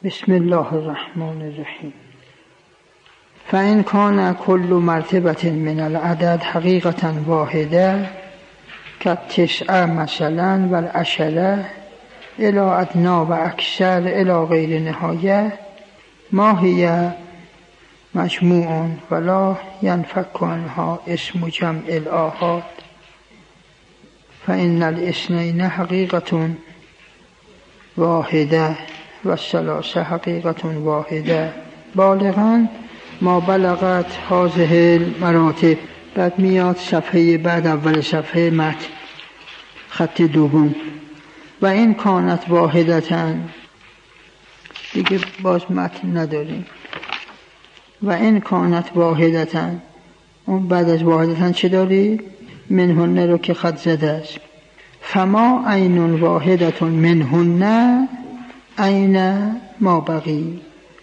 بسم الله الرحمن الرحیم. فإن كان كل مرتبة من العدد حقيقة واحدة كالتسعة مثلا والعشرة إلى أدنى وأكثر إلى غير نهاية ما هي مجموع ولا ينفك عنها اسم جمع الآحاد فإن الاثنين حقيقة واحدة والثلاثة حقيقة واحدة بالغا ما بلغت هذه المراتب. بعد میاد صفحه بعد اول صفحه متن خط دوم. و این کانت واحدتن، دیگه باز متن نداریم. و این کانت واحدتن، اون بعد از واحدتن چه داری؟ منهن رو که خط زده است. فما عین واحدتون منهن عین ما بقی.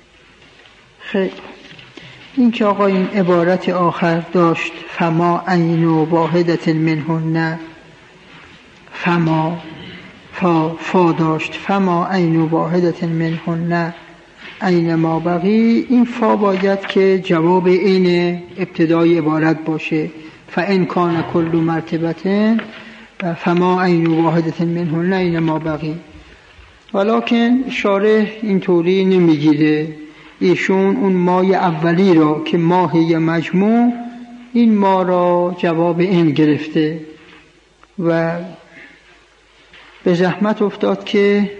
خیلی این که آقا این عبارت آخر داشت فما عین واحدت منهن، فما فا داشت فما عین واحدت منهن عین ما بقی. این فا باید که جواب این ابتدای عبارت باشه. فإن کان کل مرتبة فما عین واحدت منهن عین ما بقی. ولیکن شارح اینطوری نمیگیره. ایشون اون مای اولی را که ماهی مجموع، این ما را جواب این گرفته و به زحمت افتاد که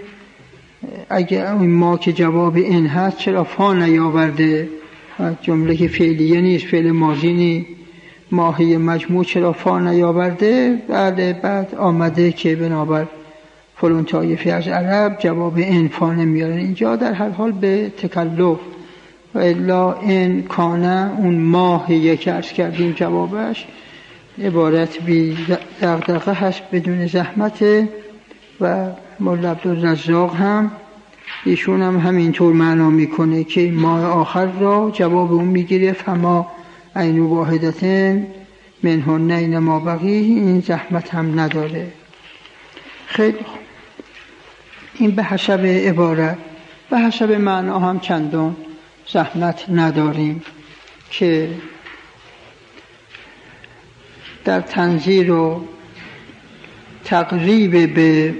اگه این ما که جواب این هست چرا فا نیاورده؟ جمله که فعلیه نیست، فعل ماضی نیست. ماهی مجموع چرا فا نیاورده؟ بعد آمده که بنابر فلان طایفه از عرب جواب این فا نمیارن. اینجا در هر حال به تکلف و الا این کانه اون ماهی که عرض کردیم جوابش عبارت بی دغدغه هست بدون زحمت. و مولا عبدالرزاق هم ایشون هم همینطور معنا میکنه که ماه آخر را جواب اون میگیره فما عین واحدتن منهن عین ما بقی. این زحمت هم نداره. خیلی این به حسب عبارت، به حسب معنا هم چندان زحمت نداریم که در تنظیر و تقریب به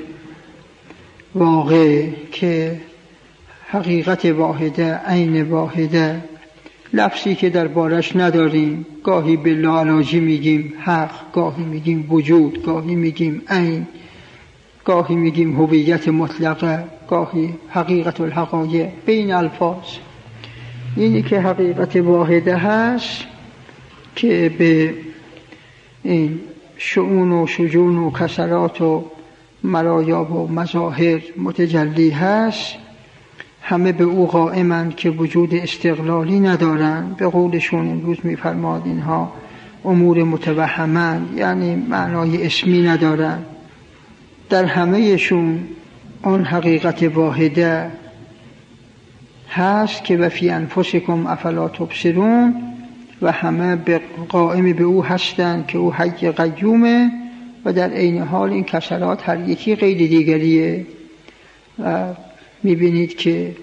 واقع که حقیقت واحده عین واحده، لفظی که در بارش نداریم. گاهی بالله علاجی میگیم حق، گاهی میگیم وجود، گاهی میگیم عین، گاهی میگیم هویت مطلقه، گاهی حقیقت الحقایق. بین الفاظ اینی که حقیقت واحده هست که به این شؤون و شجون و کسرات و مرایاب و مظاهر متجلی هست، همه به او قائمند که وجود استقلالی ندارند. به قولشون امروز میفرماد اینها امور متوهمند، یعنی معنای اسمی ندارند. در همهشون آن حقیقت واحده هست که و فی انفسکم افلا تبصرون، و همه قائم به او هستند که او حی قیومه و در عین حال این کسرات هر یکی غیر دیگریه. و میبینید که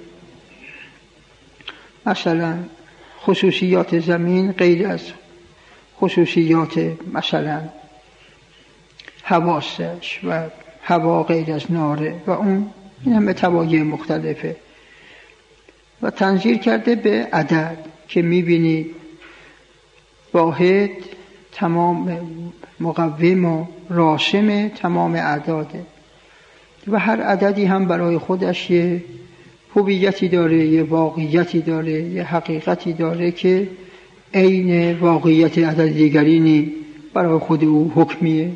مثلا خصوصیات زمین غیر از خصوصیات مثلا حواسش و هوا غیر از ناره و اون این همه توایع مختلفه. و تنظیر کرده به عدد که میبینید واحد تمام مقوم و راسم تمام اعداده و هر عددی هم برای خودش یه هویتی داره، یه واقعیتی داره، یه حقیقتی داره که عین واقعیت عدد دیگری نی. برای خود او حکمیه،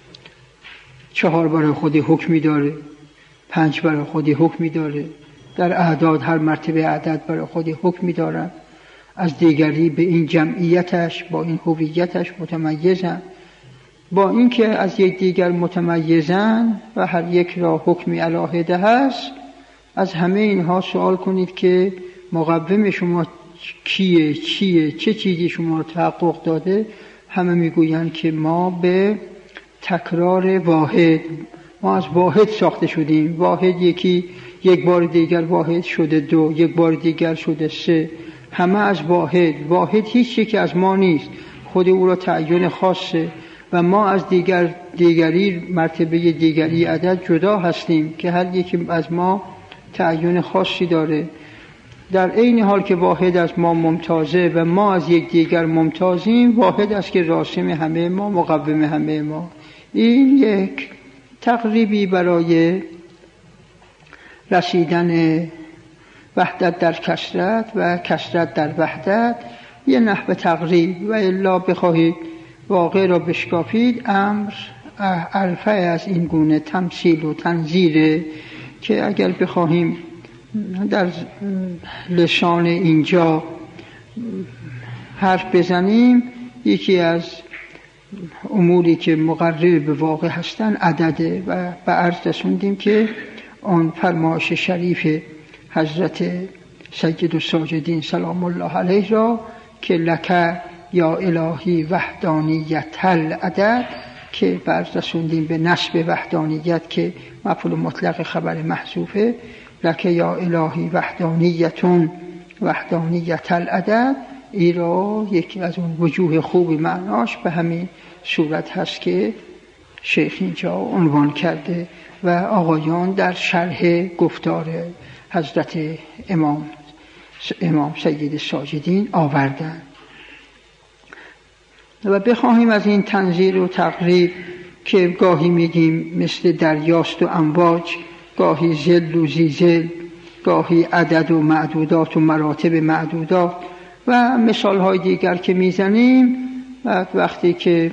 4 برای خودی حکمی داره، 5 برای خودی حکمی داره. در اعداد هر مرتبه عدد برای خودی حکمی دارن. از دیگری به این جمعیتش با این هویتش متمیزن. با اینکه از یک دیگر متمیزن و هر یک را حکمی علاهده هست، از همه اینها سوال کنید که مقوم شما کیه، چیه، چه چیزی شما را تحقق داده؟ همه میگویند که ما به تکرار واحد ما از واحد ساخته شدیم. واحد یکی یک بار دیگر واحد شده دو، یک بار دیگر شده سه، همه از واحد. واحد هیچ یکی از ما نیست، خود او را تعین خاصه و ما از دیگری مرتبه دیگری عدد جدا هستیم که هر یکی از ما تعین خاصی داره. در عین حال که واحد از ما ممتازه و ما از یک دیگر ممتازیم، واحد است که راسم همه ما، مقوم همه ما. این یک تقریبی برای رسیدن وحدت در کثرت و کثرت در وحدت، یه نحو تقریب. و الا بخواهید واقع را بشکافید، امر الفه از این گونه تمثیل و تنظیره که اگر بخواهیم در لسان اینجا حرف بزنیم، یکی از اموری که مقرب به واقع هستن عدده و به عرض رسوندیم که آن فرمایش شریف حضرت سید الساجدین سلام الله علیه را که لک یا الهی وحدانیت العدد، که به عرض رسوندیم به نسب وحدانیت که مفعول مطلق خبر محذوفه، لک یا الهی وحدانیت العدد، ای را یکی از اون وجوه خوب معناش به همین صورت هست که شیخ اینجا عنوان کرده و آقایان در شرح گفتار حضرت امام سید ساجدین آوردن. و بخواهیم از این تنظیر و تقریب که گاهی میگیم مثل دریاست و امواج، گاهی ظل و زیزل، گاهی عدد و معدودات و مراتب معدودات و مثال های دیگر که میزنیم، وقتی که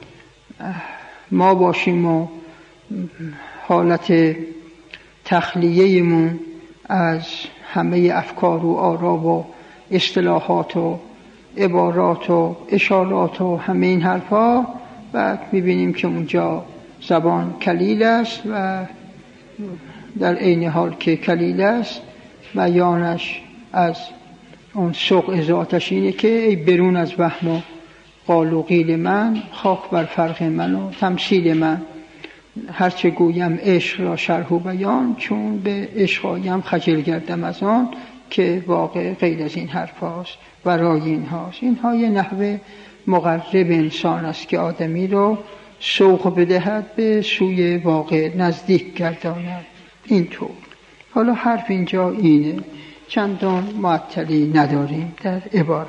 ما باشیم و حالت تخلیه‌مون از همه افکار و آرا و اصطلاحات و عبارات و اشارات و همه این حرفا، و میبینیم که اونجا زبان کلیل است و در عین حال که کلیل است بیانش از اون سوق ذاتش اینه که ای برون از وهم و قال و قیل من، خاک بر فرق من و تمثیل من، هرچه گویم عشق را شرح و بیان، چون به عشق آیم خجل گردم از آن، که واقع غیر از این حرف هاست و رای این هاست. اینها یه نحوه مقرب انسان است که آدمی رو سوق بدهد به سوی واقع نزدیک گرداند. اینطور. حالا حرف اینجا اینه، چندان معطلی نداریم در عبارت.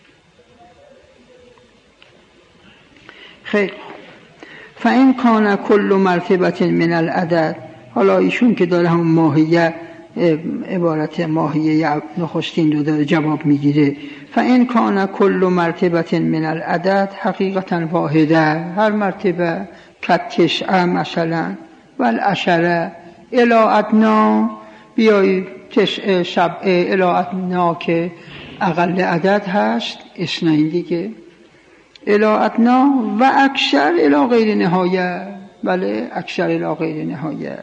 خیلی فإن کان کل مرتبة من العدد، حالا ایشون که داره همون ماهیه، عبارت ماهیه نخستین رو داره جواب میگیره. فإن کان کل مرتبة من العدد حقیقتا واحده، هر مرتبه کالتسعه مثلا و العشره الی ادنا، بیایی تسعه سبعه الی ادنا که اقل عدد هست، اثنین دیگه، الی ادنا و اکثر الی غیر نهایه، بله اکثر الی غیر نهایه.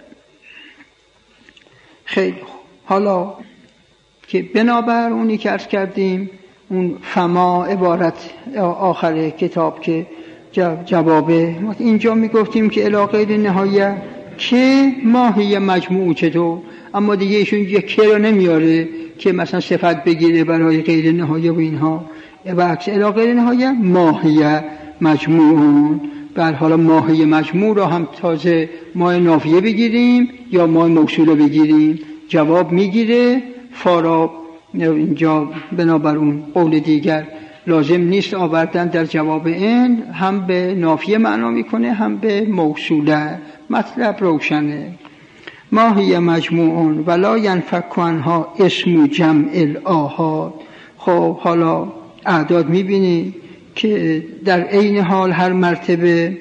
خیلی خوب. حالا که بنابر اونی که عرض کردیم، اون فما عبارت آخر کتاب که جوابه، اینجا میگفتیم که الی غیر نهایه که ماهی مجموع چطور، اما دیگه ایشون یک که رو نمیاره که مثلا صفت بگیره برای غیر نهایه و اینها، و عکس الی غیر نهایه ماهیه مجموعون. بر حالا ماهی مجموع را هم تازه ماه نافیه بگیریم یا ماه موصوله بگیریم، جواب میگیره. فارا اینجا بنابر اون قول دیگر لازم نیست آوردن در جواب این، هم به نافیه معنا میکنه هم به موصوله، مطلب روشنه. ماهی مجموعون ولا ینفک عنها اسم جمع الآحاد. خب حالا اعداد میبینی که در عین حال هر مرتبه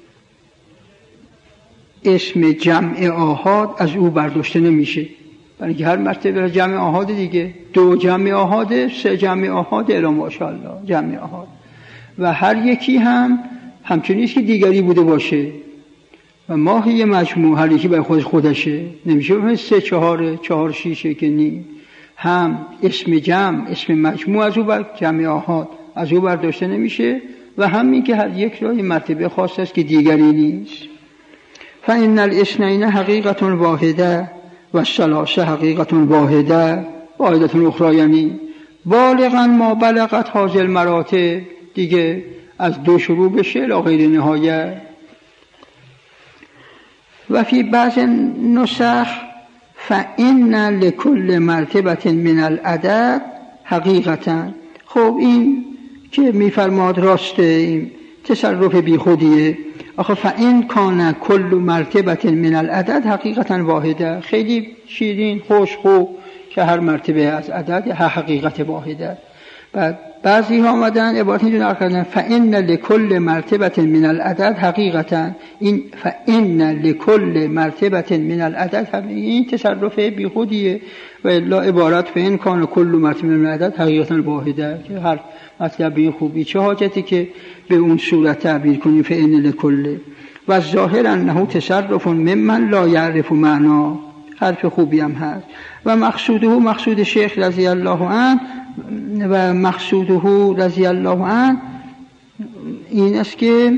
اسم جمع آحاد از او برداشته نمیشه، برای هر مرتبه جمع آحاد دیگه، 2 جمع آحاده، 3 جمع آحاده، الا ماشاءالله جمع آحاد، و هر یکی هم همچنین نیست که دیگری بوده باشه. و ماهی مجموع هر یکی برای خودشه، نمیشه بفهمید 3 4 4 6 که نی، هم اسم جمع اسم مجموع از او بر جمع آحاد از او برداشته نمیشه، و همین که هر یک را یه مرتبه خاص است که دیگری نیست. فإن الاثنين حقیقت واحده و الثلاثه حقیقت واحده اخرى، یعنی بالغا ما بلغت هذه المراتب، دیگه از 2 شروع بشه الی غیر نهایه. و فی بعض نسخ فإن لكل مرتبة من العدد حقیقتا. خب این که میفرماد راسته، این تصرف بی خودیه. آخه فإن کان کل مرتبة من العدد حقیقتا واحده، خیلی شیرین خوش خوب که هر مرتبه از عدد حقیقت واحده. بعد بعضی ها آمدن عبارت اینجور نقل کردن فإن لكل مرتبة من العدد حقیقتا. این فإن لكل مرتبة من العدد این تصرف بی خودیه و الا عبارت فإن کان کل مرتبة من العدد حقیقتا واحده، که هر مطلب به این خوبی چه حاجتی که به اون صورت تعبیر کنیم فإن لكل. و ظاهر انه تصرف ممن لا یعرف معنا، حرف خوبی هم هست. و مقصود شیخ رضی الله عنه و مقصوده رضی الله عنه این است که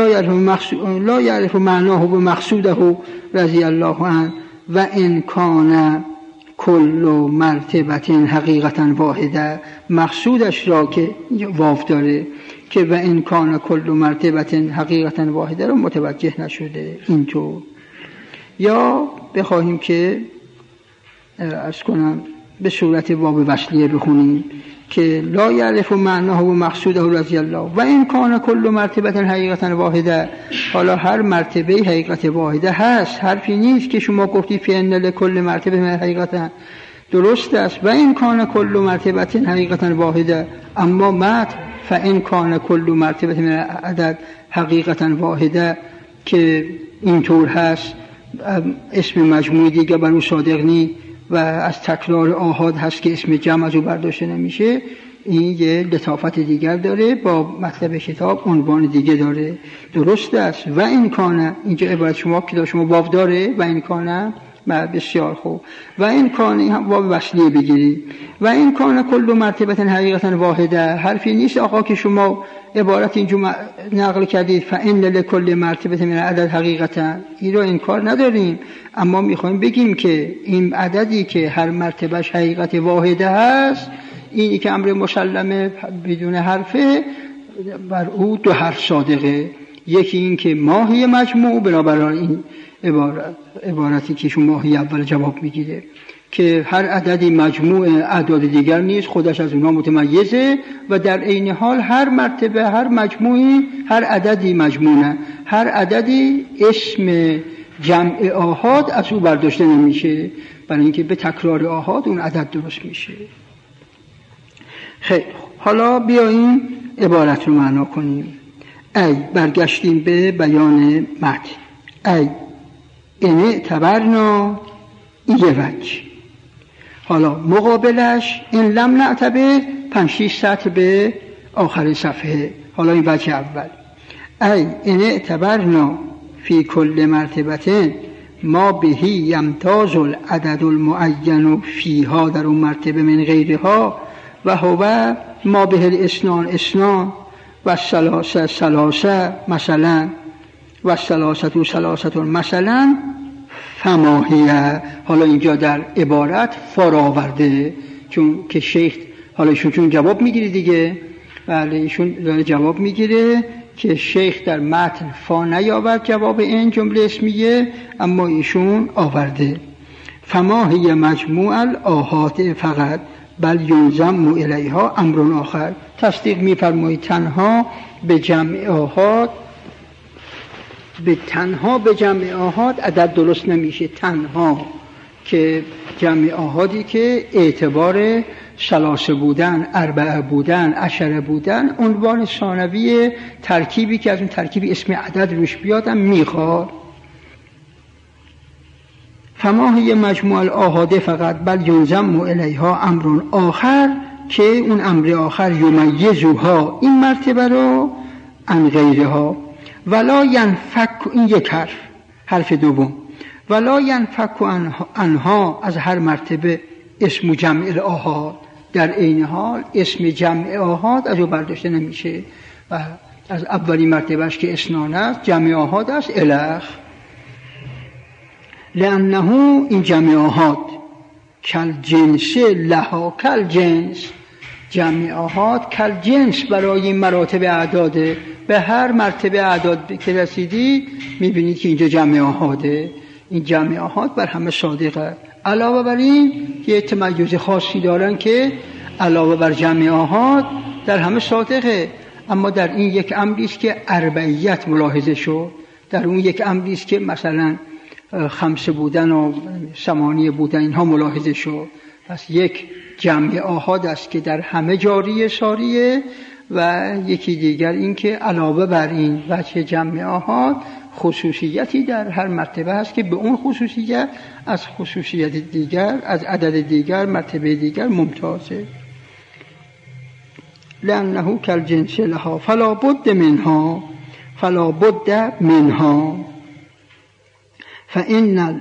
لا یعرف معناه و مقصوده رضی الله عنه و ان کان کل مرتبت حقیقتا واحده. مقصودش را که واو داره که و ان کان کل مرتبت حقیقتا واحده رو متوجه نشده اینطور. یا بخواهیم که عرض کنم به صورت واو وصلیه بخونیم که لا یعرف معناه و مقصوده رضی الله و این کان کل مرتبه حقیقتا واحده. حالا هر مرتبه حقیقت واحده هست، حرفی نیست که شما گفتی فإن لکل مرتبه حقیقتا، درست است و این کان کل مرتبه حقیقتا واحده، اما متن فإن کان کل مرتبه من عدد حقیقتا واحده که اینطور هست، اسم مجموعی دیگه بر اون صادق نی و از تکرار آحاد هست که اسم جمع از او برداشته نمیشه. این یه لطافت دیگر داره، با مطلب کتاب عنوان دیگه داره، درست است. و این کانه اینجا عبارت شما که شما واو داره و این کانه بسیار خوب و این کانه واو وصلیه بگیری و این کانه کل مرتبه حقیقتا واحده. حرفی نیست آقا که شما عبارت اینجا نقل کردید فإن لکل مرتبه من عدد حقیقتا، این رو انکار نداریم، اما میخوایم بگیم که این عددی که هر مرتبهش حقیقت واحده هست، اینی که امر مسلمه بدون حرفه، بر او 2 حرف صادقه. یکی این که ماهی مجموع بنابراین این عبارتی که شما ماهی اول جواب میگیره که هر عددی مجموع اعداد دیگر نیست، خودش از اونها متمیزه و در عین حال هر مرتبه هر مجموعی هر عددی مجموعه، هر عددی اسم جمع آحاد از او برداشته نمیشه، برای اینکه به تکرار آحاد اون عدد درست میشه. خیلی حالا بیاییم عبارت رو معنا کنیم. ای برگشتیم به بیان متن. ای ان اعتبرنا یه وجه. حالا مقابلش این لم نعتبر 5-6 سطر به آخر صفحه. حالا این وجه اول ای ان اعتبرنا فی کل مرتبه ما بهی یمتاز العدد المعین فیها، در اون مرتبه من غیرها، و هو ما به الاثنان اثنان و الثلاثه ثلاثه مثلا و الثلاثه ثلاثه مثلا فماهیه. حالا اینجا در عبارت فراورده، چون که شیخ حالا ایشون چون جواب میگیره دیگه، بله ایشون داره جواب میگیره که شیخ در متن فا نیاورد جواب این جمله اسمیه، اما ایشون آورده. فماهی مجموع الآحاد فقط بل ینضم الیها امر آخر. تصدیق میفرمایید تنها به جمع آحاد، به جمع آحاد عدد درست نمیشه، تنها که جمع آحادی که اعتبار ثلاثه بودن، اربعه بودن، عشره بودن، عنوان ثانوی ترکیبی که از اون ترکیب اسم عدد روش بیادم میخواد. فما هی مجموع الآحاد فقط بل ینضم الیها امر آخر، که اون امر آخر یمیزها این مرتبه رو عن غیرها. ولا ینفک، این یک حرف دوم، ولا ینفک عنها از هر مرتبه اسم جمع الآحاد، در عین حال اسم جمع آحاد از او برداشته نمیشه و از اولی مرتبهش که اسنان است جمع آحاد است الخ. لانه این جمع آحاد کل جنس لها کل جنس، جمع آحاد کل جنس برای این مراتب اعداده. به هر مرتبه اعداد که رسیدی میبینید که اینجا جمع آحاده. این جمع آحاد بر همه صادقه. علاوه بر این یه تمایز خاصی دارن که علاوه بر جمع آحاد در همه صادقه، اما در این یک امری است که اربعیت ملاحظه شد، در اون یک امری است که مثلا خمسه بودن و ثمانیه بودن اینها ملاحظه شد. پس یک جمع آحاد است که در همه جاری ساریه، و یکی دیگر این که علاوه بر این وجه جمع آحاد خصوصیتی در هر مرتبه هست که به اون خصوصیت از خصوصیت دیگر، از عدد دیگر، مرتبه دیگر ممتازه. لأنه كالجنس لها فلا بد منها فإن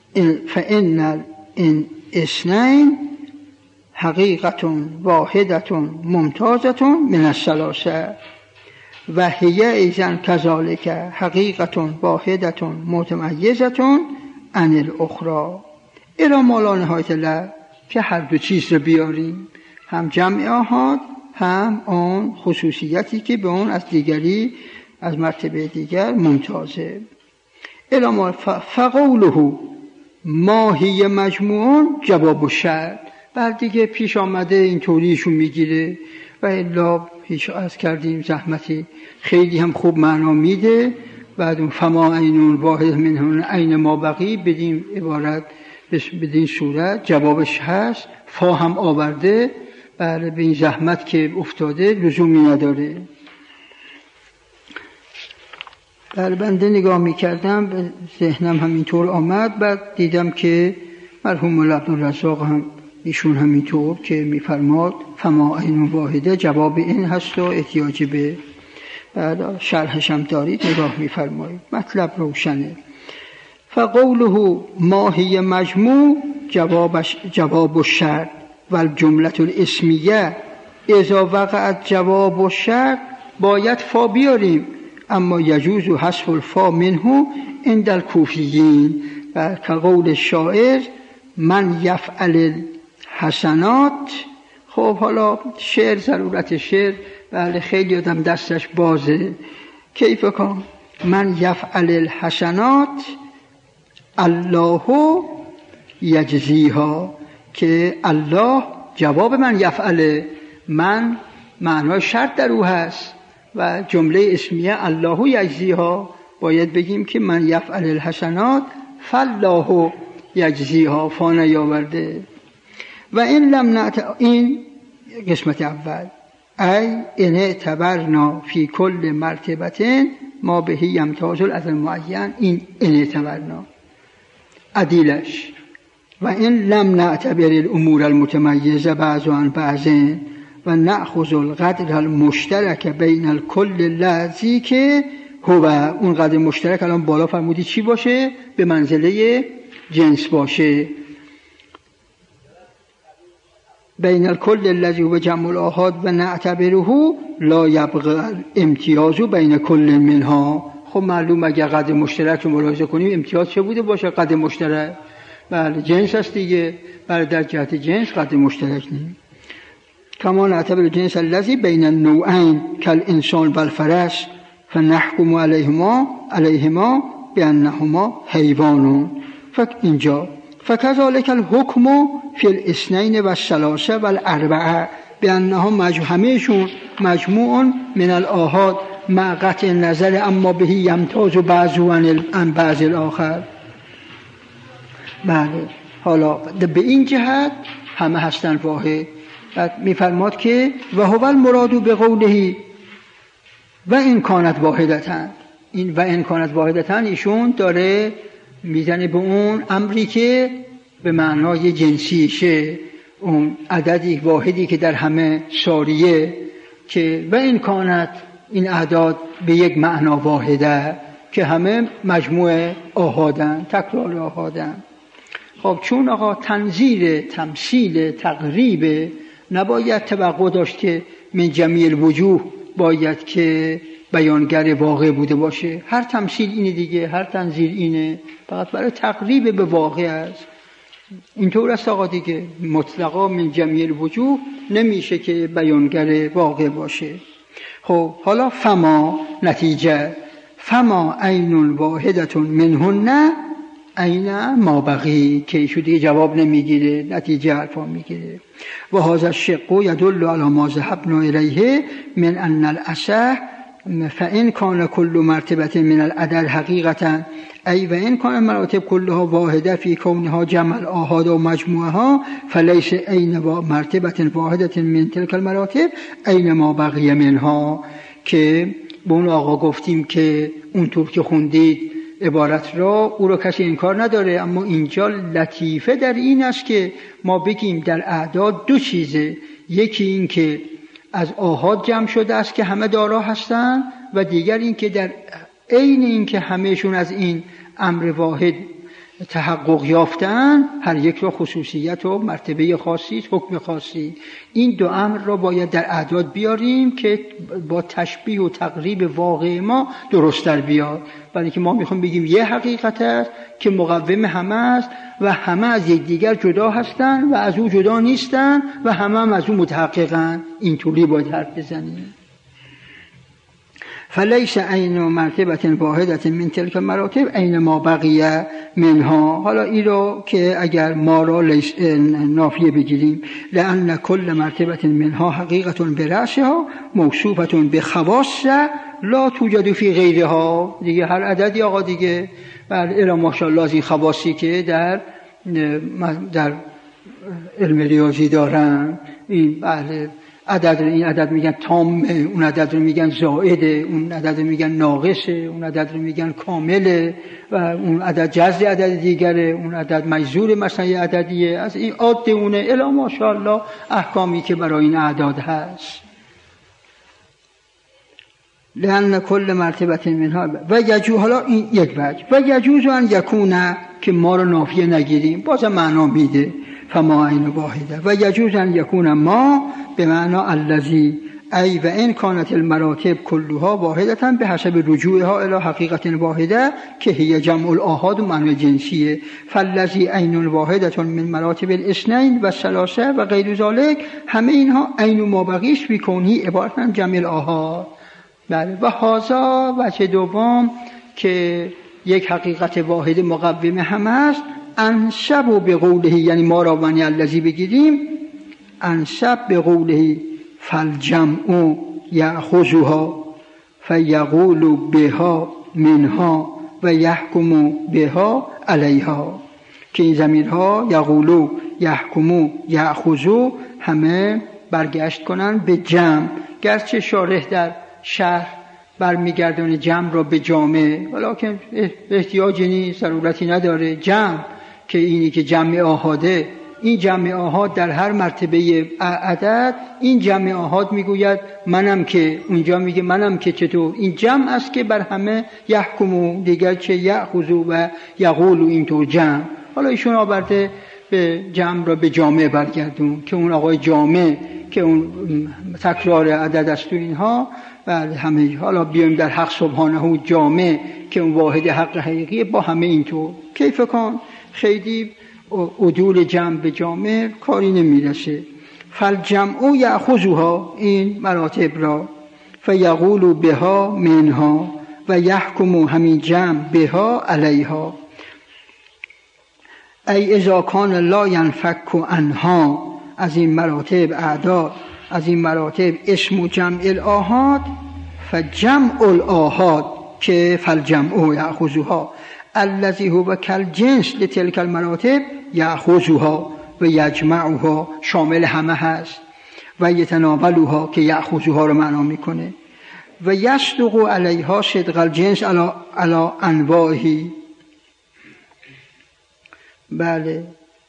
الاثنين حقيقة واحدة ممتازة من الثلاثة وهي أيضا كذلك حقيقة واحدة متميزة عن الأخرى إلى ما لا نهایت له، که هر دو چیز رو بیاریم، هم جمع آحاد هم اون خصوصیتی که به اون از دیگری، از مرتبه دیگر ممتازه. الی ما فقوله ما هی مجموعون جواب الشرط. بعد دیگه پیش آمده اینطوریشون میگیره و الا پیش از کردیم زحمتی خیلی هم خوب معنا میده. بعد اون فما عینون واحد منهن عین ما بقی بدین عبارت بدین صورت جوابش هست، فا هم آورده. بله به این زحمت که افتاده لزومی نداره. بله بنده نگاه میکردم به ذهنم همینطور آمد، بعد دیدم که مرحوم مولا عبدالرزاق هم ایشون همینطور که میفرماد فما عین واحده جواب این هست و احتیاج به شرحش هم دارید، نگاه میفرمایید، مطلب روشنه. فقوله ما هی مجموع جواب الشرط والجمله الاسمیه اذا وقعت جواب الشرط باید فا بیاریم، اما یجوز حذف الفا منه عند الکوفیین و کقول الشاعر من یفعل الحسنات. خب حالا شعر، ضرورت شعر، بله خیلی آدم دستش بازه، کیف کن من یفعل الحسنات الله یجزیها، که الله جواب من یفعل، من معنای شرط در او هست و جمله اسمیه الله یجزیها باید بگیم که من یفعل الحسنات فالله یجزیها، فا نیاورده. و این لم این قسمت اول ای ان اعتبرنا فی کل مرتبه ما به یمتاز العدد معین، این ان اعتبرنا عدیلش. و این لم نعتبر الامور المتمیزه بعض عن بعض و نأخذ القدر المشترک بین الکل الذی که هو، اون قدر مشترک الان بالا فرمودی چی باشه؟ به منزله جنس باشه. بین الکل الذی هو جمع الآحاد و نعتبره لا یبقى امتیاز بین کل منها. خب معلوم اگر قدر مشترک رو ملاحظه کنیم امتیاز چه بوده باشه؟ قدر مشترک، بله جنس هست دیگه، بله در جهت جنس قدر مشترک نیم. کما نعتبر الجنس الذی بین النوعین کالانسان والفرس فنحکم علیهما بانهما حیوان. اینجا فکذلک الحکم فی الاثنین والثلاثه والاربعه بانهم همهشون مجموع من الآحاد مع قطع النظر اما به یمتاز بعضو عن بعض الاخر. بله حالا به این جهت همه هستن واحد. بعد میفرماد که و هو المراد به قوله و این کانت واحدتن. این و این کانت واحدتن ایشون داره میزنه به اون امری که به معنای جنسیشه، اون عددی واحدی که در همه ساریه، که و این کانت این اعداد به یک معنا واحده که همه مجموع آحادن، تکرار آحادن. خب چون آقا تنظیر، تمثیل، تقریب نباید توقع داشت که من جمیع الوجوه باید که بیانگر واقع بوده باشه. هر تمثیل اینه دیگه، هر تنظیر اینه، فقط برای تقریب به واقع است. اینطور است آقا دیگه، مطلقا من جمیع الوجوه نمیشه که بیانگر واقع باشه. خب حالا فما نتیجه، فما عین واحدة منهن عین ما بقی، که ایشون دیگه جواب نمیگیره، نتیجه حرفا میگیره. و هذا الشق يدل على ما ذهبنا الیه من ان الاصح فإن كان كل مرتبة من العدد حقيقة أي وإن كان المراتب كلها واحدة في كونها جمع الآحاد ومجموعها فليس أين مرتبة واحدة من تلك المراتب أين ما بقي منها. که به اون آقا گفتیم که اونطور که خوندید عبارت را، او را کسی انکار نداره، اما اینجا لطیفه در این است که ما بگیم در اعداد دو چیزه، یکی این که از آحاد جمع شده است که همه دارا هستند، و دیگر این که در عین این که همهشون از این امر واحد تحقق یافتن، هر یک را خصوصیت و مرتبه خاصی، حکم خاصی. این دو امر را باید در اعداد بیاریم که با تشبیه و تقریب واقع ما درست‌تر بیاد، برای اینکه ما میخوایم بگیم یه حقیقت است که مقوم همه است و همه از یکدیگر جدا هستند و از او جدا نیستند و همه هم از او متحققند. اینطوری باید حرف بزنیم. فلیس عین مرتبه واحدة من تلك المراتب عین ما بقی منها. حالا این رو که اگر ما را نافیه بگیریم، لأن كل مرتبه منها حقیقة برأسها موصوفة بخواص لا توجد في غیرها. دیگه هر عددی آقا دیگه الی ماشاءالله از این خواصی که در علم ریاضی دارن، این این عدد میگن تامه، اون عدد رو میگن زائده، اون عدد رو میگن ناقصه، اون عدد رو میگن کامله، و اون عدد جذر عدد دیگره، اون عدد مجذور مثلا یه عددیه. از این عاد اونه الی ماشاءالله احکامی که برای این اعداد هست. لأن كل مرتبه منها و یجوز، حالا این یک وجه، و یجوز ان یکون که ما رو نافیه نگیریم، بازم معنا میده، فما عین واحده. و یجوز ان یکون ما به معنا الذی ای و ان کانت المراتب كلها واحدة بحسب رجوعها الى حقیقت واحده که هی جمع الآحاد و معنی جنسیه. فالذی عین واحدة من مراتب الاثنین و الثلاثه و غیر ذلك، همه اینها عین ما بقیش فی کونه عبارت عن جمع الآحاد. بله. و هذا وجه دوم که یک حقیقت واحد مقوم همه است، انسب به قوله، یعنی ما را ونی الذی بگیریم، انسب به قوله فالجمع یأخذها فیقول بها منها و یحکم بها علیها، که این ضمیرها یقولو، یحکمو، یأخذو همه برگشت کنن به جمع، گرچه شارح در شرح برمیگردونه جمع را به جامع، ولیکن احتیاجی نیست، ضرورتی نداره. جمع که اینی که جمع آحاده، این جمع آحاد در هر مرتبه عدد، این جمع آحاد میگوید منم که، اونجا میگه منم که، چطور؟ این جمع است که بر همه یحکمو، دیگر چه یأخذو و یقولو، اینطور جمع. حالا ایشون آورده به جمع را به جامع برگردون که اون آقای جامع که اون تکرار عدد است و اینها، بله همه. حالا بیایم در حق سبحانه جامع که اون واحد حق حقیقیه، با همه اینطور کیف کن، خیلی عدول جمع به جامع کاری نمیرسه. فالجمع یأخذها، این مراتب را، فیقول بها منها و یحکم، همین جمع بها علیها. ای اذا کان لا ینفک عنها، از این مراتب اعداد، از این مراتب اسم جمع الآحاد، فجمع الآحاد که فالجمع یأخذها الذی هو کالجنس لتلک المراتب یأخذها و یجمعها، شامل همه هست، و یتناولها که یأخذها رو معنا میکنه، و یصدق علیها صدق الجنس علی انواعه. بله.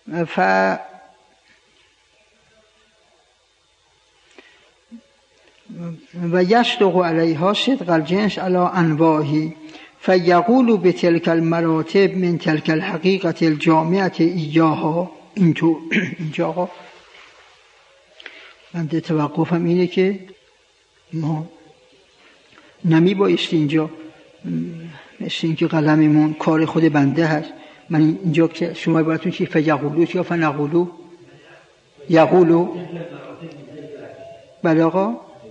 و یصدق علیها صدق الجنس علی انواعه فیقول بتلک المراتب من تلک الحقیقت الجامعه ایاها. اینجا من توقفم اینه که ما نمی بایست اینجا مثل اینکه قلممون کار خود بنده هست. من اینجا که شما براتون چی فیقولو یا فنقولو یقولو بله آقا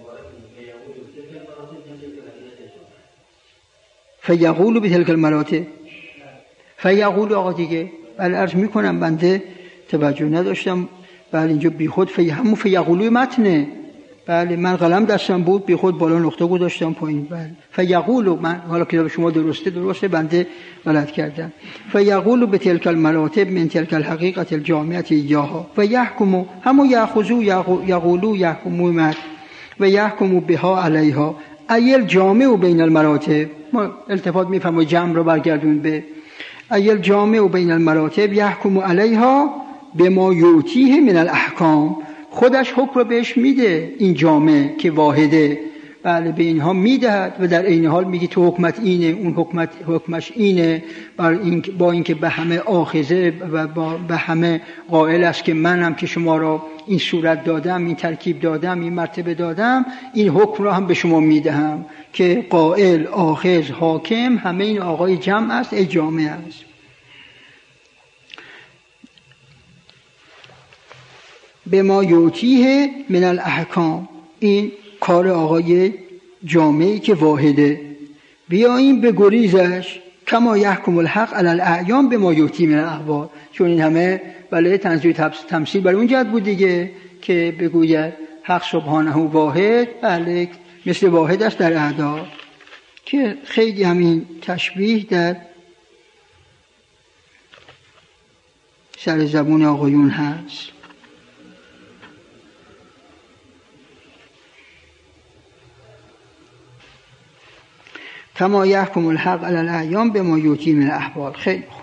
فیقولو به تلک المراتب فیقولو آقا دیگه بله عرض میکنم بنده توجه نداشتم. بله اینجا بی خود همون فیقولوی متنه. بله من قلم دستم بود بی خود بالا نقطه گذاشتم پایین. بله فیقولو من حالا که شما درسته بنده غلط کردم. فیقولو به تلک المراتب من تلک الحقیقت الجامعه ایاها و یحکمو همو یاخذو یقولو یحکمو مت و یحکمو بها علیها ایل جامع بین المراتب. ما التفات میفهمو جمع رو برگردون به ایل جامع بین المراتب یحکمو علیها بما یوتیه من الاحکام. خودش حکم رو بهش میده این جامع که واحده. بله به اینها میدهد و در عین حال میگه تو حکمت اینه اون حکمش اینه. با اینکه به همه آخذه و به همه قائل است که منم که شما را این صورت دادم این ترکیب دادم این مرتبه دادم این حکم را هم به شما میدهم که قائل آخذ حاکم همه این آقای جمع است ای جامع است. به ما یوتیه من الاحکام این کار آقای جامعی که واحده. بیاییم به گریزش کما یحکم الحق علی الاعیان به ما یوتی من الاحوال. چون این همه بله تنزیل تمثیل برای اون جهت بود دیگه که بگوید حق سبحانه واحد بله مثل واحد است در اعداد که خیلی همین تشبیه در سر زبون آقایون هست. کما یحکم الحق علی الاعیان بما یوتی من الاحوال. خیلی خوب.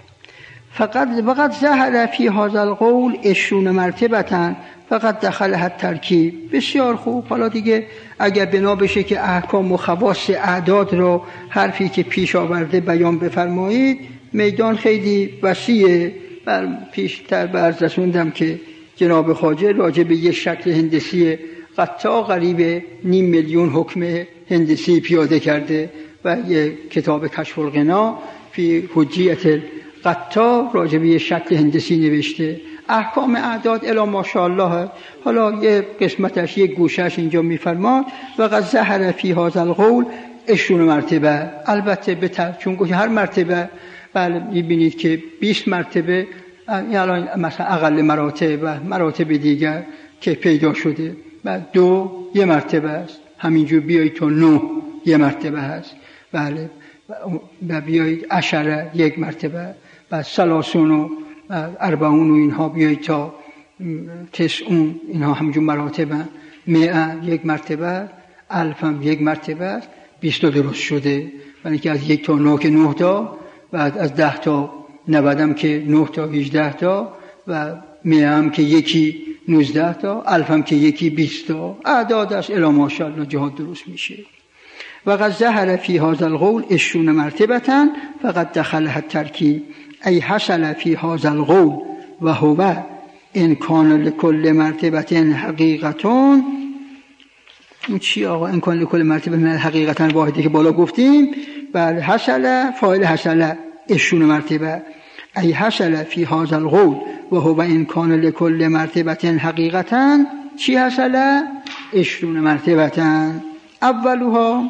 فقط ظهر فی هذا القول 20 مرتبه فقط دخلها الترکیب. بسیار خوب. حالا دیگه اگر بنا بشه که احکام و خواص اعداد رو حرفی که پیش آورده بیان بفرمایید میدان خیلی وسیعه. پیشتر عرض رسوندم که جناب خواجه راجع به یک شکل هندسی قطع قریب 500,000 حکم هندسی پیاده کرده و یک کتاب کشف الغنا فی حجیت القطع راجع به شکل هندسی نوشته. احکام اعداد الی ماشاءالله. حالا یه قسمتش یک گوشش اینجا میفرماد و قد ظهر فی هذا القول 20 مرتبه. البته چون هر مرتبه بله میبینید که 20 مرتبه الان مثلا اقل مراتب و مراتب دیگر که پیدا شده و 2 یه مرتبه است. همینجور بیایید تا 9 یه مرتبه هست. بله و بیایید 10 یک مرتبه و 30 و 40 و اینها بیایید تا 90 اینها همجور مراتب هست. 100 یک مرتبه 1000 هم یک مرتبه است. 20 درست شده یعنی که از 1 تا 9 که 9 تا بعد از 10 تا 90 هم که 9 تا 18 تا و 100 هم که یکی 19 تا 1000 هم که یکی 20 تا اعداد است الی ماشاءالله جهاد درست میشه. و قد ظهر فی هذا القول 20 مرتبه فقد دخلها الترکیب ای حصل فی هذا القول و هو ان کان لكل مرتبه حقیقتون. این چی آقا ان کان لكل مرتبه حقیقتا واحده که بالا گفتیم. بله حصل فاعل حصل 20 مرتبه ای حصل فی هذا القول و هو ان کان لكل مرتبه حقیقتا چی حصل 20 مرتبه. اولها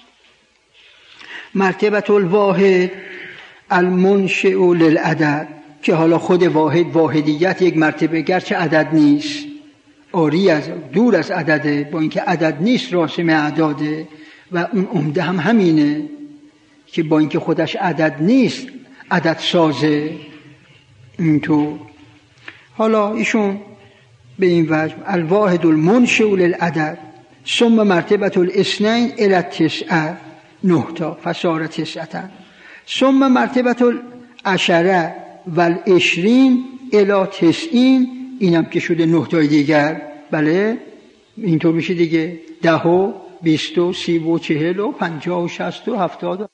مرتبه الواحد المنشئ للعدد که حالا خود واحدیت یک مرتبه گرچه عدد نیست آری از دور از عدده با اینکه عدد نیست راسم اعداده و اون عمده هم همینه که با اینکه خودش عدد نیست عدد سازه. اینطور حالا ایشون به این وجه الواحد المنشئ للعدد ثم مرتبه الاثنين الى 9 9 تا فصار 9 ثم مرتبه العشره والعشرین الى 90 اینم که شده 9 تای دیگر. بله اینطور میشه دیگه 10 و 20 و 30 و 40 و 50 و 60 و 70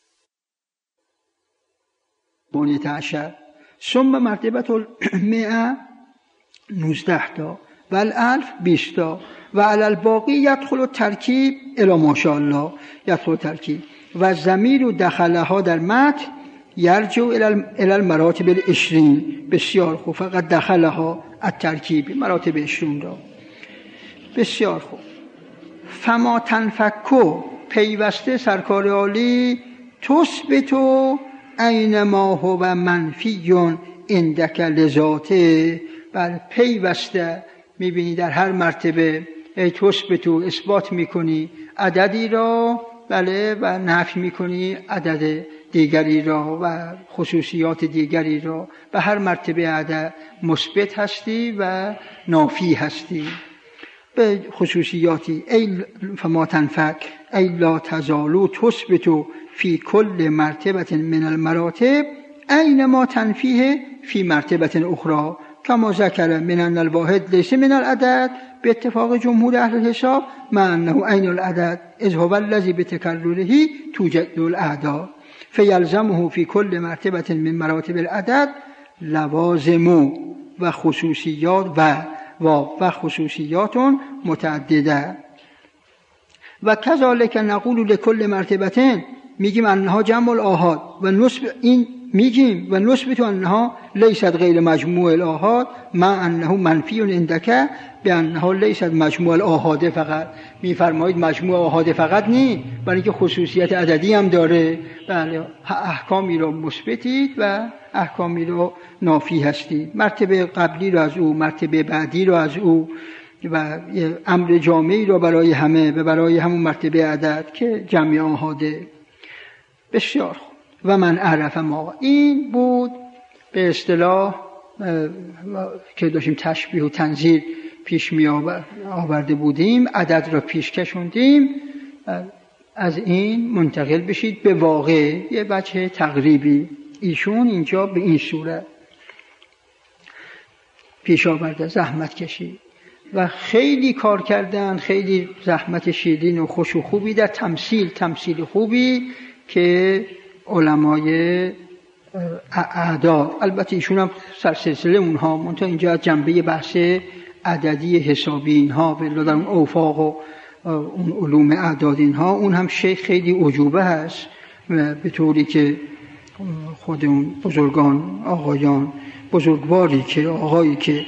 بنیت عشر ثم مرتبه المئه 19 تا و الالف 20 تا و علی الباقی یدخل الترکیب الی ماشاءالله یدخل الترکیب و ضمیر دخلها در متن یرجع الی المراتب العشرین. بسیار خوب، فقط دخلها الترکیب مراتب 20 را. بسیار خوب. فما تنفکو پیوسته سرکار عالی تثبتو اینما هو منفی عندک لذاته. بله پیوسته میبینی در هر مرتبه تثبتو اثبات میکنی عددی را، بله، و نفی میکنی عدد دیگری را و خصوصیات دیگری را. به هر مرتبه عدد مثبت هستی و نافی هستی به خصوصیاتی. ای فما تنفک ای لا تزالو تثبتو فی کل مرتبه من المراتب اینما تنفیه فی مرتبه اخرى کما ذکر من ان الواحد لیس من العدد به اتفاق جمهور اهل الحساب مع انه عین العدد اذ هو الذی بتکرره توجد الاعداد فیلزمه فی کل مرتبه من مراتب العدد لوازم و خصوصیات و خصوصیات متعدده. و کذالک نقول لکل مرتبه میگیم انها جمع الاحاد و نسب این میگیم و نثبت انها لیست غیر مجموع الاحاد مع انه منفی عندک بانها لیست مجموع الاحاد فقط. میفرمایید مجموع احاد فقط نی، برای اینکه خصوصیت عددی هم داره. بله، احکامی رو مثبتید و احکامی رو نافی هستید. مرتبه قبلی رو از او، مرتبه بعدی رو از او و امر جامعی رو برای همه و برای همون مرتبه عدد که جمع احاده. بسیار خوب. و من عرف ما، این بود به اصطلاح که داشتیم تشبیه و تنظیر پیش می آورده بودیم، عدد را پیش کشوندیم. از این منتقل بشید به واقع، یه وجه تقریبی ایشون اینجا به این صورت پیش آورده، زحمت کشید و خیلی کار کردن، خیلی زحمت شیرین و خوش و خوبی در تمثیل خوبی که علمای اعداد، البته ایشون هم سرسلسله اونها، منتها اینجا جنبه بحث عددی حسابی اینها و در اون اوفاق و اون علوم اعداد اینها، اون هم شیخ خیلی عجوبه هست به طوری که خود اون بزرگان، آقایان بزرگواری که آقایی که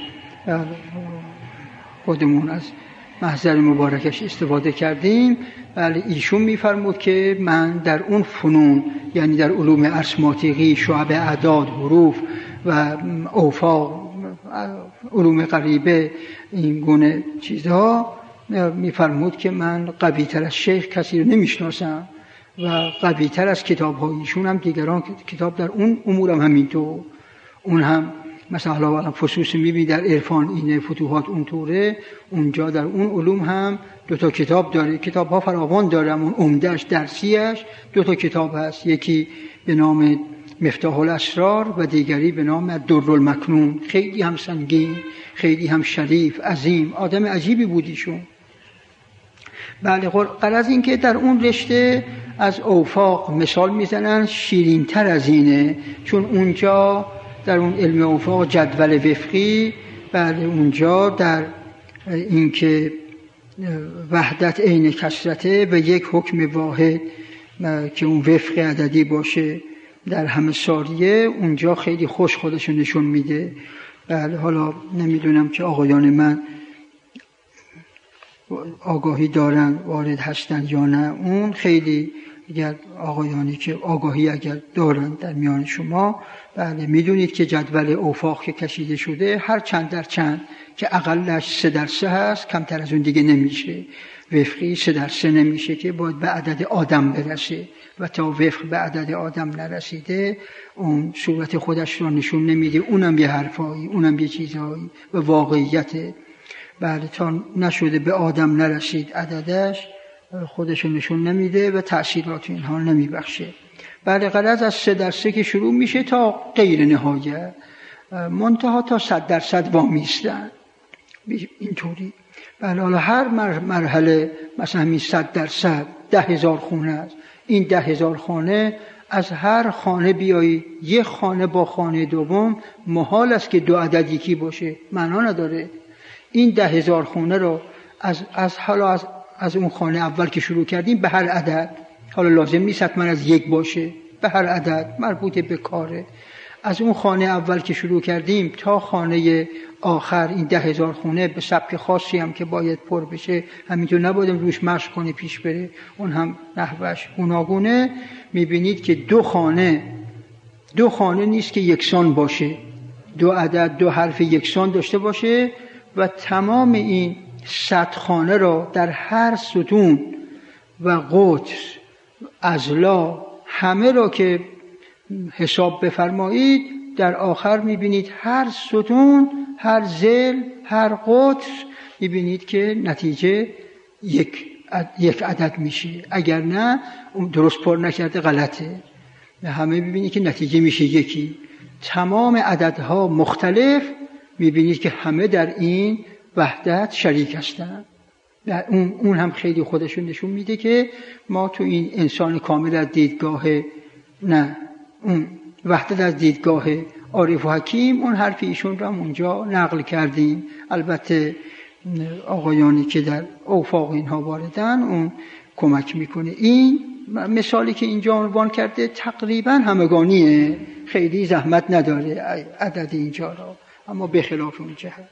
خودمون از محضر مبارکش استفاده کردیم، ولی ایشون میفرمود که من در اون فنون، یعنی در علوم ارثماتیقی، شعب اعداد، حروف و اوفاق، علوم غریبه، این گونه چیزها، میفرمود که من قوی تر از شیخ کسی رو نمیشناسم و قوی تر از کتاب ها ایشون هم دیگران کتاب در اون امور هم همینطور. اون هم مثلا فصوص میبینی در عرفان اینه، فتوحات اونطوره، اونجا در اون علوم هم 2 کتاب داره، کتاب ها فراوان داره. اون عمدهش درسیش 2 کتاب هست، یکی به نام مفتاح الاسرار و دیگری به نام الدر المکنون. خیلی هم سنگین، خیلی هم شریف، عظیم، آدم عجیبی بودیشون. بله، غرض این که در اون رشته از اوفاق مثال میزنن شیرین تر از اینه، چون اونجا در اون علم اوفاق جدول وفقی، بله، اونجا در این که وحدت عین کثرته و یک حکم واحد که اون وفق عددی باشه در همه ساریه، اونجا خیلی خوش خودشو نشون میده. بله، حالا نمیدونم که آقایان من آگاهی دارن، وارد هستن یا نه. اون خیلی اگر آقایانی که آگاهی اگر دارن در میان شما، بله، میدونید که جدول اوفاق که کشیده شده هر چند در چند که اقلش 3 در 3 هست، کمتر از اون دیگه نمیشه. وفقی 3 در 3 نمیشه که باید به عدد آدم برسه و تا وفق به عدد آدم نرسیده اون صورت خودش رو نشون نمیده. اونم یه حرفایی، اونم یه چیزهایی و واقعیته. بله، تا نشده به آدم نرسید عددش خودش نشون نمیده و تأثیرات اینها نمیبخشه. بله، غرض از 3 در 3 که شروع میشه تا غیر نهایت، منتها تا 100% وامیستن اینطوری. بله، حالا هر مرحله مثلا همین 100% 10,000 خونه است. این 10,000 خانه، از هر خانه بیایی یک خانه با خانه دوم، محال است که 2 عدد یکی باشه، معنا نداره. این 10,000 خانه رو از اون خانه اول که شروع کردیم به هر عدد، حالا لازم نیست حتما از یک باشه، به هر عدد مربوط به کاره، از اون خانه اول که شروع کردیم تا خانه آخر، این 10,000 خونه به سبک خاصی هم که باید پر بشه، همینطور نباید روش مشق کنه پیش بره، اون هم نحوش گوناگونه. میبینید که دو خانه نیست که یکسان باشه، دو عدد دو حرف یکسان داشته باشه و تمام این 100 خانه را در هر ستون و قطر اضلاع همه را که حساب بفرمایید، در آخر میبینید هر ستون، هر ضلع، هر قطر میبینید که نتیجه یک عدد میشه. اگر نه اون درست پر نکرده غلطه. همه میبینید که نتیجه میشه یکی. تمام عددها مختلف، میبینید که همه در این وحدت شریک هستند. اون هم خیلی خودشون نشون میده که ما تو این انسان کامل از دیدگاه اون وحدت از دیدگاه عارف و حکیم، اون حرف ایشون رو هم اونجا نقل کردیم. البته آقایانی که در اوفاق اینها واردن اون کمک میکنه. این مثالی که اینجا عنوان کرده تقریبا همگانیه، خیلی زحمت نداره عدد اینجا را، اما به خلاف اون جهت.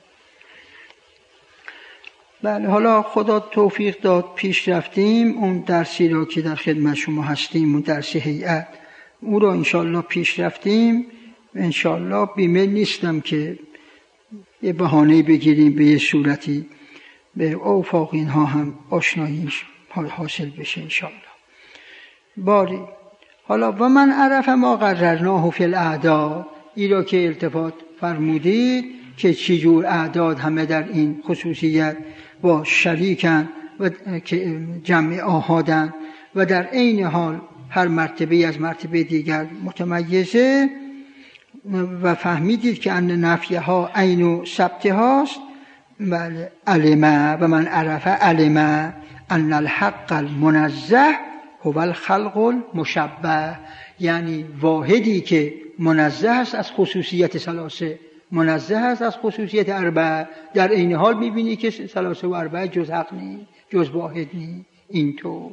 بله، حالا خدا توفیق داد پیش رفتیم. اون درسی را که در خدمت شما هستیم، اون درس هیئت، او را انشاءالله پیش رفتیم. انشاءالله بیمه نیستم که یه بهانه بگیریم به یه صورتی به اوفاق اینها هم آشناییش حاصل بشه انشاءالله. باری حالا و من عرف ما قررناه فی الاعداد، ای را که التفات فرمودید که چجور اعداد همه در این خصوصیت با شریکن و که جمع آحادن و در عین حال هر مرتبه از مرتبه دیگر متمیزه، و فهمیدید که ان نفیها عین و ثبت هاست. بله، علم و من عرف علم ان الحق المنزه هو الخلق المشبه، یعنی واحدی که منزه است از خصوصیت ثلاثه، منزه است از خصوصیت اربعه، در این حال میبینی که ثلاثه و اربعه جز حق نی، جز واحد نی. اینطور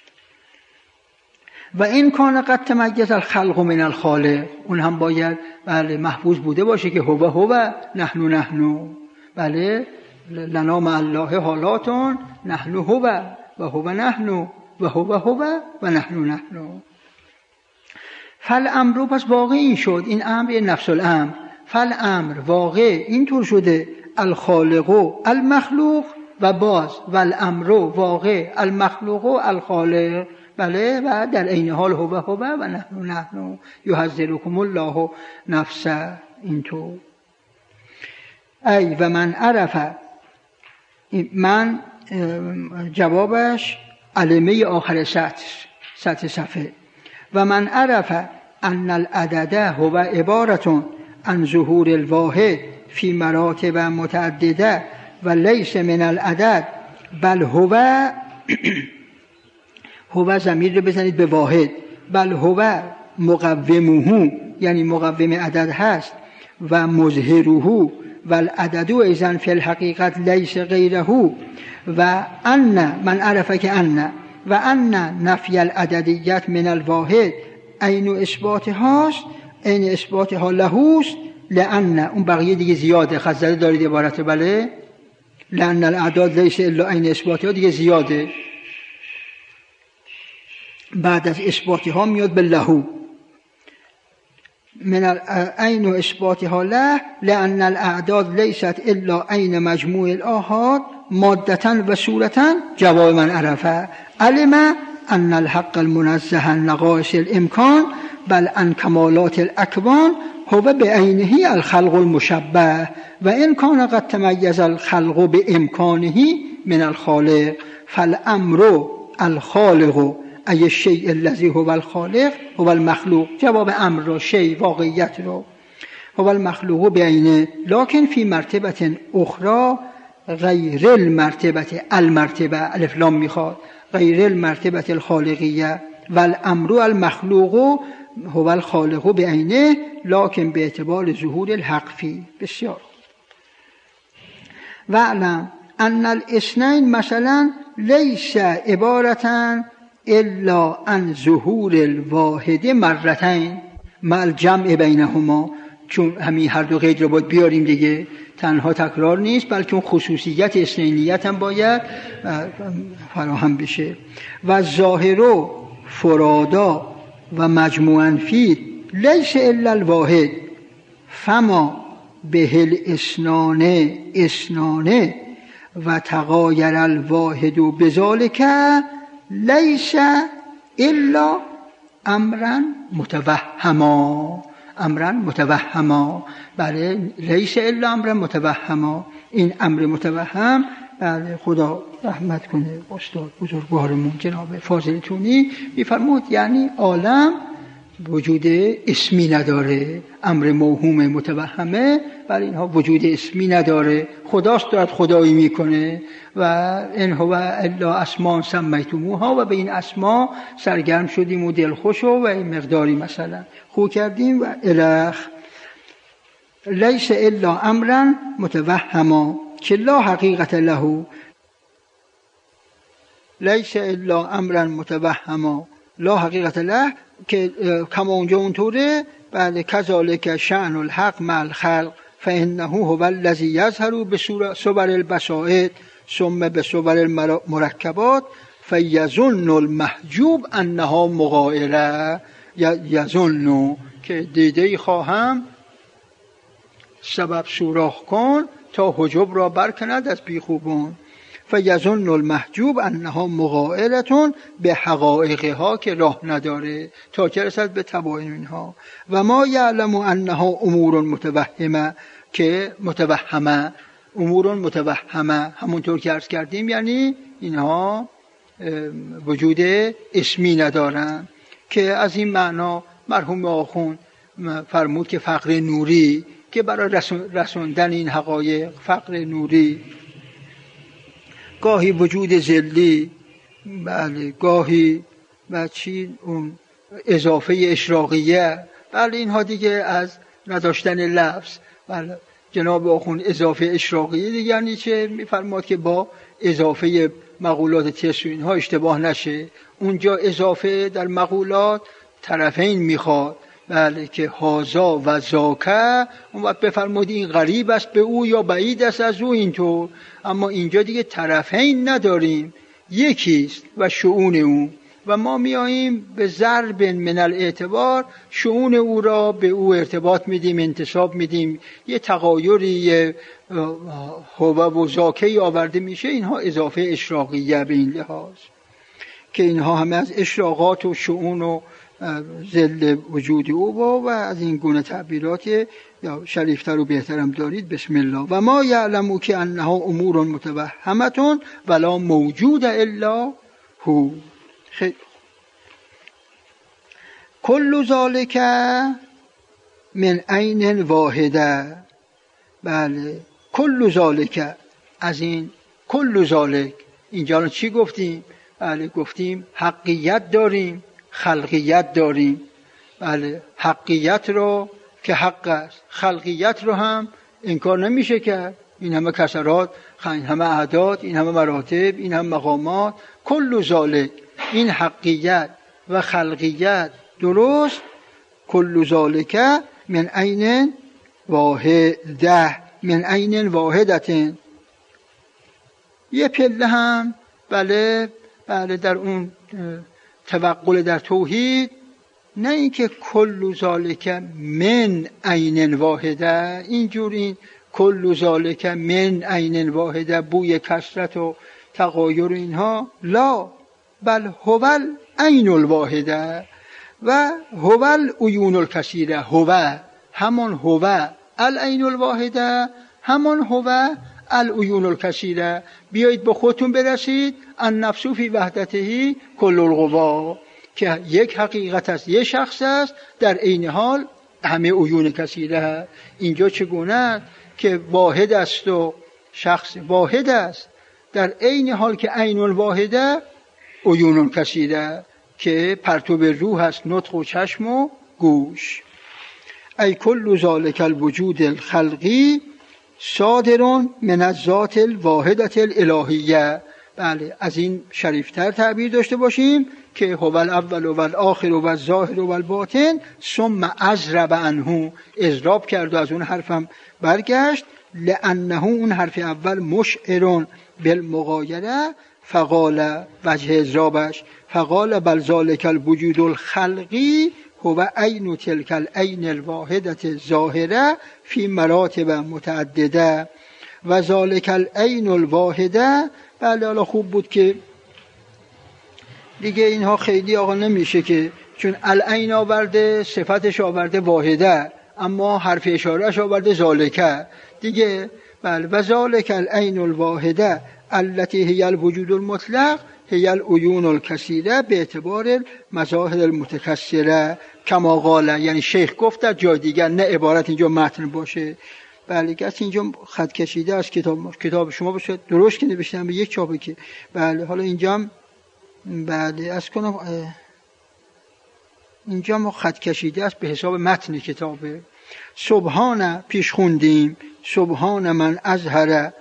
و این کان قد تمیز الخلق من الخالق، اون هم باید بله محفوظ بوده باشه که هو نحن، بله لنا مع الله حالاتون، نحن هو و هو نحن و هو و نحن. فالامر پس واقع این شد، این امر نفس الامر، فالامر واقع اینطور شده، الخالق و المخلوق و باز و الامر واقع المخلوق و الخالق، بله، و در عین حال هو و نحن یحذرکم الله نفسه. اینطور ای و من عرف، من جوابش علمه آخر سطح صفحه، و من عرف ان العدد هو عبارة عن ظهور الواحد فی مراتب متعدده و لیس من العدد بل هو ضمیر رو بزنید به واحد، بل هو مقومه، یعنی مقوم عدد هست، و مظهره و العدد ایضا فی الحقیقت لیس غیره، و ان من عرف که ان و ان نفی العددیت من الواحد عین اثبات هاست، عین اثبات ها لهوست، لان اون بقیه دیگه زیاده، خزده دارید عبارت، بله، لان الاعداد لیس الا عین اثبات ها دیگه زیاده، بعد از اثباتی ها میاد به لهو، من عین اثباتی ها له، لان الاعداد لیست الا عین مجموع الاحاد مادتا و صورتا. جواب من عرفه علم ان الحق المنزه عن نقائص الامکان بل عن کمالات الاکوان هو بعینه الخلق المشبه و ان کان قد تمیز الخلق بامکانه من الخالق فالامر الخالق ای الشیء الذی هو الخالق هو المخلوق. جواب امر رو، شیء واقعیت رو، هو المخلوق بعینه لکن فی مرتبه اخرى غیر المرتبه الف لام میخواد، غیر المرتبه الخالقیه و الامر المخلوق هو الخالق بعینه لکن به اعتبار ظهور الحق فی. بسیار. واعلم ان الاثنین مثلا لیس عبارتا الا عن ظهور الواحد مرتين مع الجمع بینهما. چون همین هر دو قید رو باید بیاریم دیگه، تنها تکرار نیست بلکه اون خصوصیت اثنینیت هم باید فراهم بشه. و ظاهر فرادا و مجموعاً فی لیس الا الواحد فما به الاثنان و تغایر الواحد بذالک لیس الا امرا متوهما. بله، لیس الا امرا متوهما. این امر متوهم، بله، خدا رحمت کنه استاد بزرگوارمون جناب فاضل تونی میفرمود یعنی عالم وجود اسمی نداره. امر موهوم متوهمه، ولی اینها وجود اسمی نداره. خداست دارد خدایی میکنه و ان هو الا اسماء سمیتموها، و به این اسما سرگرم شدیم و دلخوش و این مقداری مثلا خو کردیم و الخ. لیس الا امرا متوهما که لا حقیقت له. لیس الا امرا متوهما لا حقیقت له، که کما اونجا اونطوره. بعد کذالک شأن الحق مع الخلق فانه هو الذی یظهر بصور البسائط ثم بصور المرکبات فیظن المحجوب انها مغایره. یظن که دیده خواهم سبب سوراخ کن تا حجب را برکند از بیخوبان. فیظن المحجوب انها مغایرتون به حقایقها، که راه نداره تا که رسد به تباین اینها. و ما یعلم انها امور متوهمه، که متوهمه امور متوهمه همونطور که عرض کردیم یعنی اینها وجود اسمی ندارن. که از این معنا مرحوم آخوند فرمود که فقر نوری، که برای رسوندن این حقایق فقر نوری گاهی وجود ذلی، بله، گاهی اون اضافه اشراقیه، بله، اینها دیگه از نداشتن لفظ. بله، جناب آخوند اضافه اشراقیه دیگه یعنی چه؟ میفرماد که با اضافه مقولات تسو اینها اشتباه نشه. اونجا اضافه در مقولات طرفین میخواد، بله، که هازا و زاکه، اون وقت بفرمود این غریب است به او یا بعید است از او اینطور. اما اینجا دیگه طرفین نداریم، یکیست و شؤون او، و ما میاییم به ضرب من الاعتبار شؤون او را به او ارتباط میدیم، انتساب میدیم، یه تغایری هو و زاکه آورده میشه. اینها اضافه اشراقیه به این لحاظ، که اینها همه از اشراقات و شؤون و ذل وجود او و از این گونه تعبیرات یا شریفتر و بهترم دارید. بسم الله. و ما یعلمو که انها امور متوهمتون ولا موجود الا هو. خیلی کل ذالک من عین واحده. بله، کل ذالک، از این کل ذالک اینجا چی گفتیم؟ بله، گفتیم حقیت داریم، خلقیت داریم. بله، حقیت رو که حق است، خلقیت رو هم انکار نمیشه کرد. این همه کسرات، این همه اعداد، این همه مراتب، این همه مقامات، کل ذالک، این حقیت و خلقیت درست. کل ذالک من عین واحده، من عین واحدتن. یه پله هم بله در اون توقل در توحید، نه اینکه کل ذالک من عین واحده، اینجور این کل ذالک من عین واحده بوی کثرت و تغایر اینها، لا، بل هو عین الواحده و هو العیون الکثیره. هو همان هو العین الواحده، همان هو العیون الکثیره. بیایید به خودتون برسید النفس فی وحدته کل القوا، که یک حقیقت است، یک شخص است، در عین حال همه عیون کثیره. اینجا چگونه است که واحد است و شخص واحد است، در عین حال که عین الواحده عیون کثیره، که پرتو روح است، نطق و چشم و گوش. ای کل ذالک الوجود الخلقی صادرون من الذات الواحدة الالهیه. بله، از این شریفتر تعبیر داشته باشیم که هو الاول و الاخر و الظاهر و الباطن ثم اضرب عنه، اضراب کرد و از اون حرفم برگشت. لانه اون حرف اول مشعر بالمغایره، فقال وجه اضرابش فقال بل ذلک الوجود الخلقی هو عین تلک العین الواحدة الظاهره فی مراتب متعدده و ذلک العین الواحده. بله، حالا خوب بود که دیگه اینها خیلی آقا نمیشه که، چون العین آورده صفتش آورده واحده، اما حرف اشارهش آورده ذالکه دیگه. بله، و ذالک العین الواحده التي هي الوجود المطلق هي العیون الکثیره به اعتبار مظاهر المتکثره کما قال. یعنی شیخ گفت در جای دیگر، نه عبارت اینجا متن باشه. بله، گرچه اینجا خط کشیده از کتاب شما باشه درست که نوشتم به یک چاپه که. بله، حالا اینجا هم بله از کنم اینجا ما خط کشیده است به حساب متن کتابه. سبحان پیش خوندیم سبحان من اظهر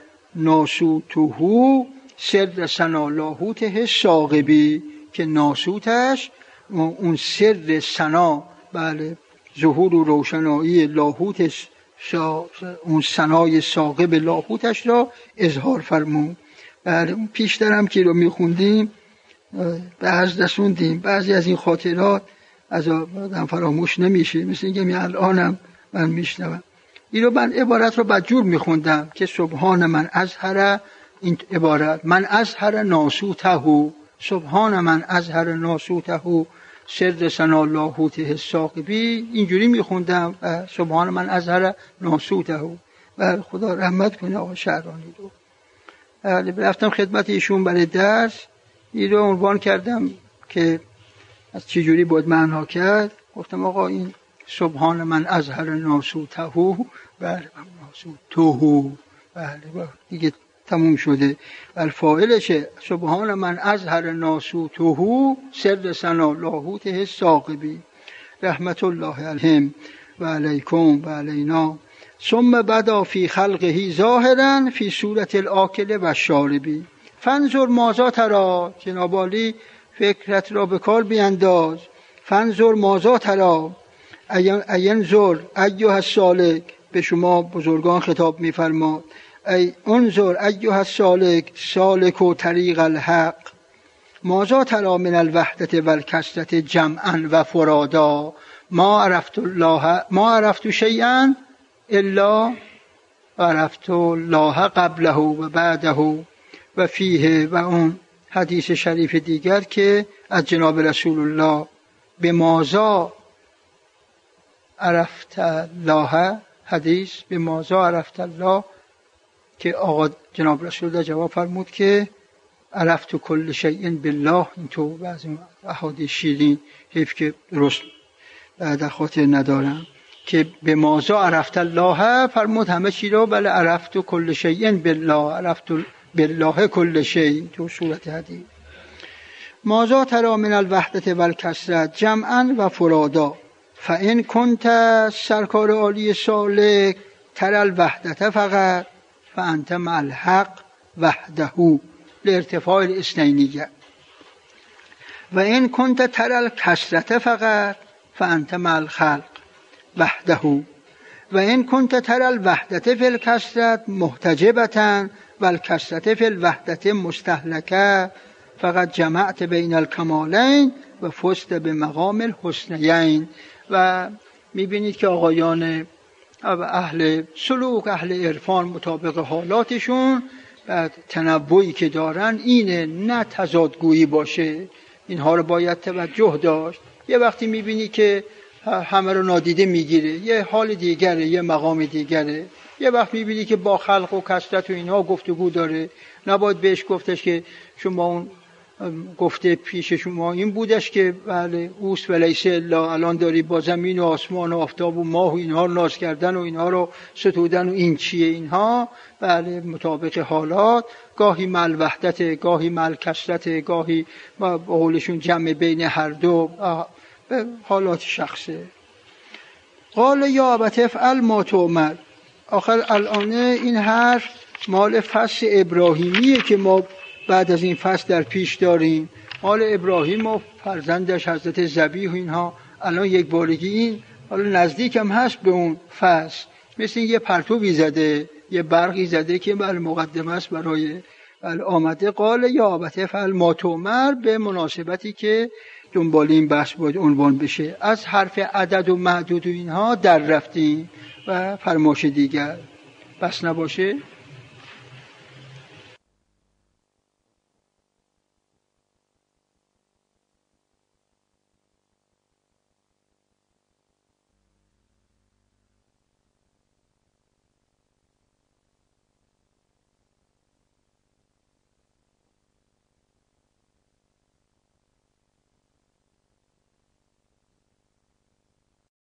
ناسوته سر ثنا لاهوته ثاقبی، که ناسوتش اون سر ثنا، بله، ظهور و روشنایی لاهوتش، اون ثنای ثاقب لاهوتش را اظهار فرمود. بله، اون پیشترم که رو میخوندیم بعض رسوندیم، بعضی از این خاطرات از آدم فراموش نمیشه، مثل اینکه الانم من میشنوم. این رو من عبارت رو بدجور میخوندم که سبحان من اظهر، این عبارت من اظهر ناسوته، سبحان من اظهر ناسوته سر ثنا لاهوته ثاقبی، اینجوری میخوندم سبحان من اظهر ناسوته. بله، خدا رحمت کنه آقا شهرانی رو. رفتم خدمت ایشون برای درس، این رو عنوان کردم که از چه جوری باید معنا کرد. گفتم آقا این سبحان من اظهر ناسوته، بله ناسوته، بله دیگه تموم شده. الفاعلشه سبحان من اظهر ناسوته سر ثنا لاهوته ثاقبی رحمت الله علیهم و علیکم و علینا. ثم بدا فی خلقه ظاهرا فی صورت الاکل و شاربی فانظر ماذا ترى. جناب عالی فکرت را به کار بینداز. فانظر ماذا ترى، اینظر ایها السالک، به شما بزرگان خطاب می‌فرماد، ای انظر ایها السالک سالک و طریق الحق، ماذا ترى من الوحدة والکثرة جمعا و فرادا، ما عرفت الله ما عرفت شیئا الا عرفت الله قبله و بعده و فیه. و اون حدیث شریف دیگر که از جناب رسول الله به ماذا عرفت الله، حدیث به ماذا عرفت الله، که آقا جناب رسول الله جواب فرمود که عرفت کل شیء بالله. این تو بعضی احادیث شیرین حیف که درست در خاطر ندارم که به ماذا عرفت الله فرمود همه چی رو. بله، عرفت کل شیء بالله، عرفت بالله کل شیء تو صورت حدیث. ماذا ترى من الوحدة والکثرة جمعا و فرادا فان کنت، سرکار عالی سالک، ترى الوحدة فقط فانت مع الحق وحده لارتفاع الاثنینیه، و این کنت ترى الکثرة فقط فانت مع الخلق وحده، و این کنت ترى الوحدة فی الکثرة محتجبة و الکثرة فی الوحدة مستهلکه فقط جمعت بین الکمالین و فزت به مقام الحسنیین. و میبینید که آقایان اهل سلوک، اهل عرفان، مطابق حالاتشون بعد تنوعی که دارن اینه، نه تضادگویی باشه. اینها رو باید توجه داشت. یه وقتی میبینی که همه رو نادیده میگیره، یه حال دیگره، یه مقام دیگره. یه وقت میبینی که با خلق و کثرت و اینها گفتگو داره، نباید بهش گفتش که شما اون گفته پیش شما این بودش که بله اوست و لیس الا، الان داری با زمین و آسمان و آفتاب و ماه و اینها رو ناز کردن و اینها رو ستودن و این چیه اینها. بله، مطابق حالات، گاهی مع وحدت، گاهی مع کثرت، گاهی با قولشون جمع بین هر دو، حالات شخصه. قال یا ابت افعل ما تؤمر، آخر الان این حرف مال فصل ابراهیمیه که ما بعد از این فصل در پیش داریم. مال ابراهیم و فرزندش حضرت ذبیح و اینها الان یک بارگی این حالا نزدیک هم هست به اون فصل، مثل این یه پرتوی زده، یه برقی زده که بر مقدمه است برای آمده قال یا ابت افعل ما تؤمر، به مناسبتی که دنبال این بحث باید عنوان بشه. از حرف عدد و معدود و اینها در رفتیم و فرمایش دیگر بس نباشه.